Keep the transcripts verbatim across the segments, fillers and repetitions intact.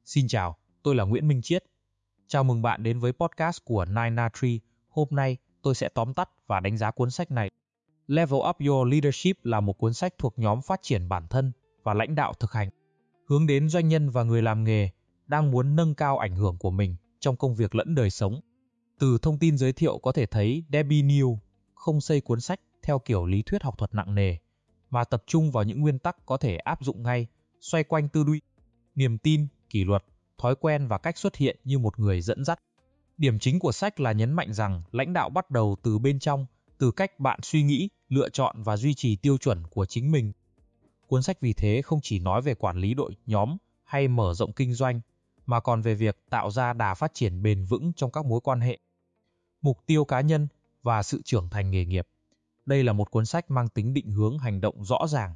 Xin chào, tôi là Nguyễn Minh Chiết. Chào mừng bạn đến với podcast của nine na tree. Hôm nay, tôi sẽ tóm tắt và đánh giá cuốn sách này. Level Up Your Leadership là một cuốn sách thuộc nhóm phát triển bản thân và lãnh đạo thực hành, hướng đến doanh nhân và người làm nghề đang muốn nâng cao ảnh hưởng của mình trong công việc lẫn đời sống. Từ thông tin giới thiệu có thể thấy Debbie Neal không xây cuốn sách theo kiểu lý thuyết học thuật nặng nề, mà tập trung vào những nguyên tắc có thể áp dụng ngay, xoay quanh tư duy, niềm tin, kỷ luật, thói quen và cách xuất hiện như một người dẫn dắt. Điểm chính của sách là nhấn mạnh rằng lãnh đạo bắt đầu từ bên trong, từ cách bạn suy nghĩ, lựa chọn và duy trì tiêu chuẩn của chính mình. Cuốn sách vì thế không chỉ nói về quản lý đội nhóm hay mở rộng kinh doanh, mà còn về việc tạo ra đà phát triển bền vững trong các mối quan hệ, mục tiêu cá nhân và sự trưởng thành nghề nghiệp. Đây là một cuốn sách mang tính định hướng hành động rõ ràng.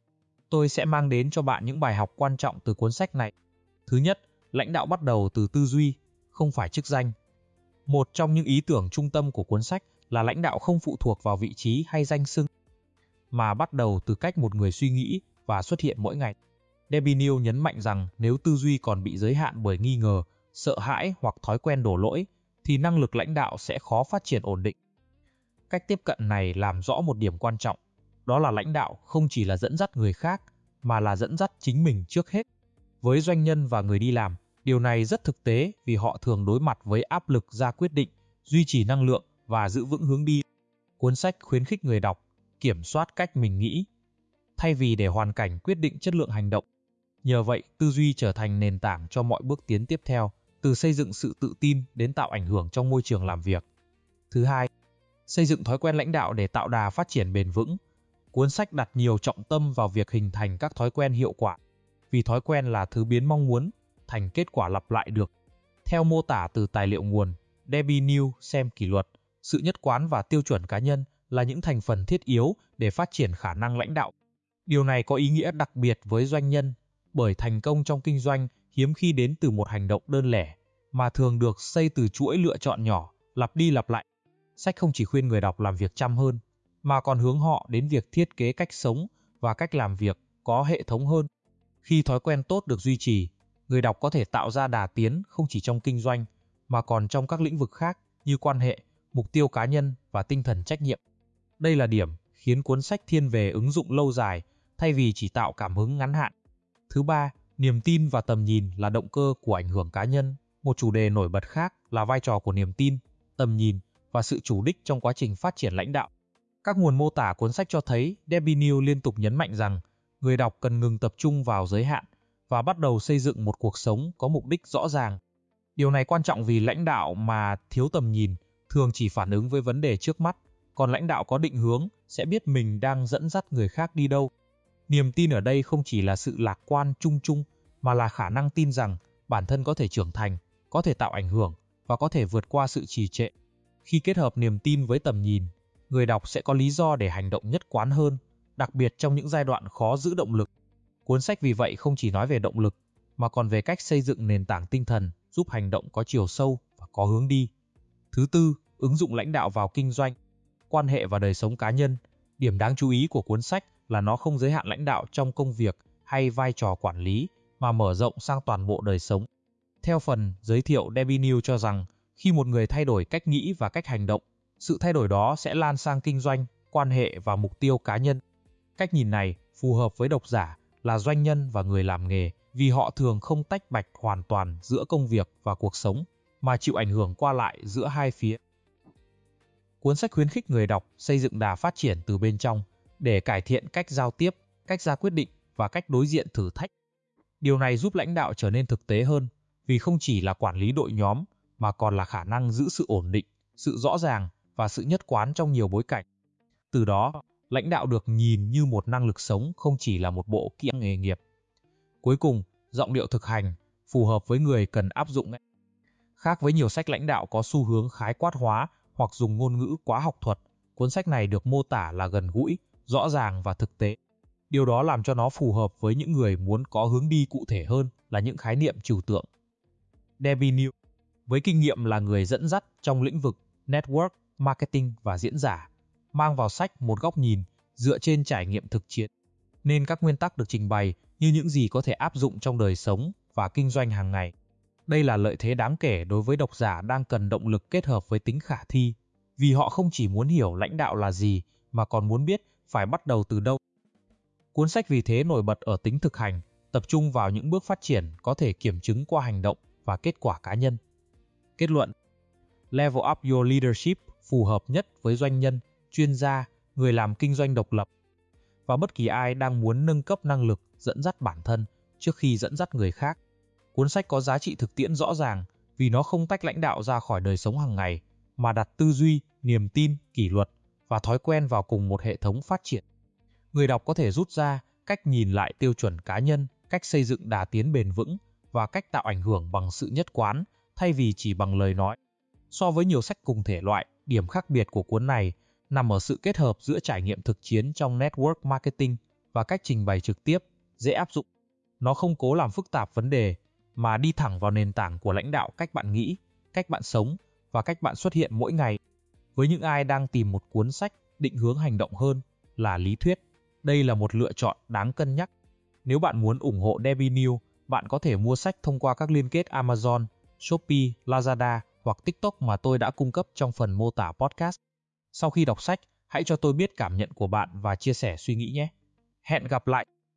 Tôi sẽ mang đến cho bạn những bài học quan trọng từ cuốn sách này. Thứ nhất, lãnh đạo bắt đầu từ tư duy, không phải chức danh. Một trong những ý tưởng trung tâm của cuốn sách là lãnh đạo không phụ thuộc vào vị trí hay danh xưng, mà bắt đầu từ cách một người suy nghĩ và xuất hiện mỗi ngày. Debbie Neal nhấn mạnh rằng nếu tư duy còn bị giới hạn bởi nghi ngờ, sợ hãi hoặc thói quen đổ lỗi, thì năng lực lãnh đạo sẽ khó phát triển ổn định. Cách tiếp cận này làm rõ một điểm quan trọng, đó là lãnh đạo không chỉ là dẫn dắt người khác, mà là dẫn dắt chính mình trước hết. Với doanh nhân và người đi làm, điều này rất thực tế vì họ thường đối mặt với áp lực ra quyết định, duy trì năng lượng và giữ vững hướng đi. Cuốn sách khuyến khích người đọc kiểm soát cách mình nghĩ, thay vì để hoàn cảnh quyết định chất lượng hành động. Nhờ vậy, tư duy trở thành nền tảng cho mọi bước tiến tiếp theo, từ xây dựng sự tự tin đến tạo ảnh hưởng trong môi trường làm việc. Thứ hai, xây dựng thói quen lãnh đạo để tạo đà phát triển bền vững. Cuốn sách đặt nhiều trọng tâm vào việc hình thành các thói quen hiệu quả, vì thói quen là thứ biến mong muốn thành kết quả lặp lại được. Theo mô tả từ tài liệu nguồn, Debbie Neal xem kỷ luật, sự nhất quán và tiêu chuẩn cá nhân là những thành phần thiết yếu để phát triển khả năng lãnh đạo. Điều này có ý nghĩa đặc biệt với doanh nhân, bởi thành công trong kinh doanh hiếm khi đến từ một hành động đơn lẻ, mà thường được xây từ chuỗi lựa chọn nhỏ, lặp đi lặp lại. Sách không chỉ khuyên người đọc làm việc chăm hơn, mà còn hướng họ đến việc thiết kế cách sống và cách làm việc có hệ thống hơn. Khi thói quen tốt được duy trì, người đọc có thể tạo ra đà tiến không chỉ trong kinh doanh, mà còn trong các lĩnh vực khác như quan hệ, mục tiêu cá nhân và tinh thần trách nhiệm. Đây là điểm khiến cuốn sách thiên về ứng dụng lâu dài thay vì chỉ tạo cảm hứng ngắn hạn. Thứ ba, niềm tin và tầm nhìn là động cơ của ảnh hưởng cá nhân. Một chủ đề nổi bật khác là vai trò của niềm tin, tầm nhìn và sự chủ đích trong quá trình phát triển lãnh đạo. Các nguồn mô tả cuốn sách cho thấy Debbie Neal liên tục nhấn mạnh rằng người đọc cần ngừng tập trung vào giới hạn và bắt đầu xây dựng một cuộc sống có mục đích rõ ràng. Điều này quan trọng vì lãnh đạo mà thiếu tầm nhìn thường chỉ phản ứng với vấn đề trước mắt, còn lãnh đạo có định hướng sẽ biết mình đang dẫn dắt người khác đi đâu. Niềm tin ở đây không chỉ là sự lạc quan chung chung, mà là khả năng tin rằng bản thân có thể trưởng thành, có thể tạo ảnh hưởng và có thể vượt qua sự trì trệ. Khi kết hợp niềm tin với tầm nhìn, người đọc sẽ có lý do để hành động nhất quán hơn, đặc biệt trong những giai đoạn khó giữ động lực. Cuốn sách vì vậy không chỉ nói về động lực, mà còn về cách xây dựng nền tảng tinh thần giúp hành động có chiều sâu và có hướng đi. Thứ tư, ứng dụng lãnh đạo vào kinh doanh, quan hệ và đời sống cá nhân. Điểm đáng chú ý của cuốn sách là nó không giới hạn lãnh đạo trong công việc hay vai trò quản lý, mà mở rộng sang toàn bộ đời sống. Theo phần giới thiệu, Debbie Neal cho rằng khi một người thay đổi cách nghĩ và cách hành động, sự thay đổi đó sẽ lan sang kinh doanh, quan hệ và mục tiêu cá nhân. Cách nhìn này phù hợp với độc giả là doanh nhân và người làm nghề, vì họ thường không tách bạch hoàn toàn giữa công việc và cuộc sống, mà chịu ảnh hưởng qua lại giữa hai phía. Cuốn sách khuyến khích người đọc xây dựng đà phát triển từ bên trong để cải thiện cách giao tiếp, cách ra quyết định và cách đối diện thử thách. Điều này giúp lãnh đạo trở nên thực tế hơn, vì không chỉ là quản lý đội nhóm, mà còn là khả năng giữ sự ổn định, sự rõ ràng và sự nhất quán trong nhiều bối cảnh. Từ đó, lãnh đạo được nhìn như một năng lực sống, không chỉ là một bộ kỹ năng nghề nghiệp. Cuối cùng, giọng điệu thực hành phù hợp với người cần áp dụng. Khác với nhiều sách lãnh đạo có xu hướng khái quát hóa hoặc dùng ngôn ngữ quá học thuật, cuốn sách này được mô tả là gần gũi, rõ ràng và thực tế. Điều đó làm cho nó phù hợp với những người muốn có hướng đi cụ thể hơn là những khái niệm trừu tượng. Debbie Neal, với kinh nghiệm là người dẫn dắt trong lĩnh vực network, marketing và diễn giả, mang vào sách một góc nhìn dựa trên trải nghiệm thực chiến, nên các nguyên tắc được trình bày như những gì có thể áp dụng trong đời sống và kinh doanh hàng ngày. Đây là lợi thế đáng kể đối với độc giả đang cần động lực kết hợp với tính khả thi, vì họ không chỉ muốn hiểu lãnh đạo là gì mà còn muốn biết phải bắt đầu từ đâu. Cuốn sách vì thế nổi bật ở tính thực hành, tập trung vào những bước phát triển có thể kiểm chứng qua hành động và kết quả cá nhân. Kết luận: Level Up Your Leadership phù hợp nhất với doanh nhân, chuyên gia, người làm kinh doanh độc lập và bất kỳ ai đang muốn nâng cấp năng lực dẫn dắt bản thân trước khi dẫn dắt người khác. Cuốn sách có giá trị thực tiễn rõ ràng vì nó không tách lãnh đạo ra khỏi đời sống hàng ngày, mà đặt tư duy, niềm tin, kỷ luật và thói quen vào cùng một hệ thống phát triển. Người đọc có thể rút ra cách nhìn lại tiêu chuẩn cá nhân, cách xây dựng đà tiến bền vững và cách tạo ảnh hưởng bằng sự nhất quán thay vì chỉ bằng lời nói. So với nhiều sách cùng thể loại, điểm khác biệt của cuốn này nằm ở sự kết hợp giữa trải nghiệm thực chiến trong network marketing và cách trình bày trực tiếp, dễ áp dụng. Nó không cố làm phức tạp vấn đề, mà đi thẳng vào nền tảng của lãnh đạo, cách bạn nghĩ, cách bạn sống và cách bạn xuất hiện mỗi ngày. Với những ai đang tìm một cuốn sách định hướng hành động hơn là lý thuyết, đây là một lựa chọn đáng cân nhắc. Nếu bạn muốn ủng hộ Debbie New, bạn có thể mua sách thông qua các liên kết Amazon, Shopee, Lazada hoặc TikTok mà tôi đã cung cấp trong phần mô tả podcast. Sau khi đọc sách, hãy cho tôi biết cảm nhận của bạn và chia sẻ suy nghĩ nhé. Hẹn gặp lại!